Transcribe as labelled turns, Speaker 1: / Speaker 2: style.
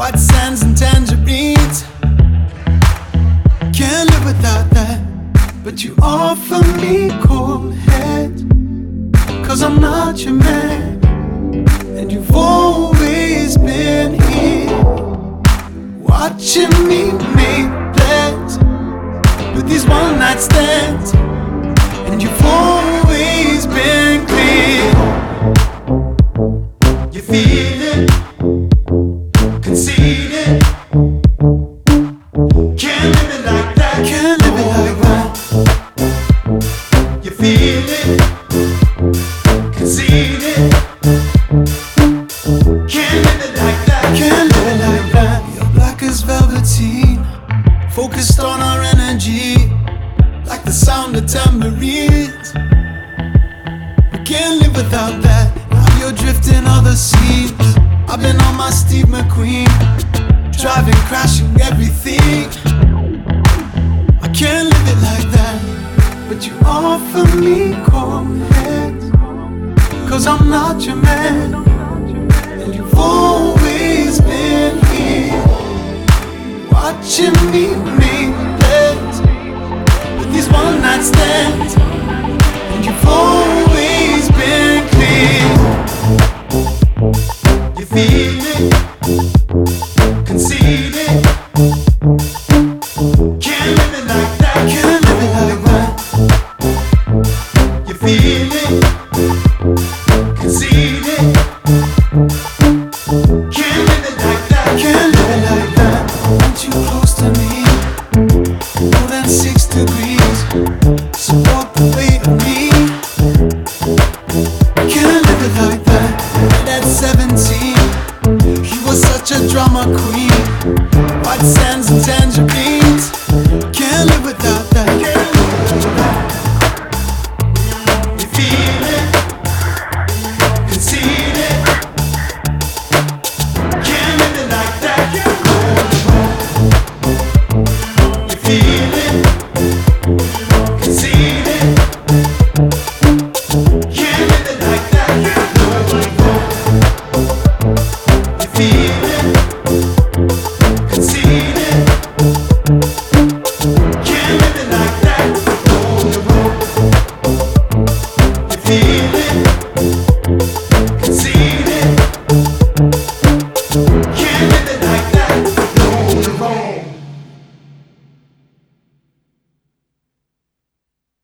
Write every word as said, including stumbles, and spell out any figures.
Speaker 1: white sands and tangerines. Can't live without that, but you offer me cold head. Cause I'm not your man, and you've always been here, watching me make plans with these one night stands. And you've always been clear. You feel it, concede it. Can't live it like that. Can't live it like that. You feel it, concede it. Can't live it like that. Can't live it like that. You're black as velveteen, focused on our energy, like the sound of tambourines. We can't live without that. Now you're drifting other seas. I've been on my Steve McQueen, driving, crashing everything. I can't live it like that, but you offer me cold head. Cause I'm not your man, and you've always been here, watching me make plans with these one night stands. And you've always been clear. You feel it, concede it. Can't live it like that. Can't live it like that. You feel it, concede it. Can't live it like that. Can't live it like that. Want you close to me, more than six degrees. Support the weight of me. Can't live it like that. And at seventeen, he was such a drama queen. White sands and tangerines. Can't live without that. Can't live without that. You feel it, concede it. Can't live it like that. You feel it, concede it. Can't live it like that. You feel it.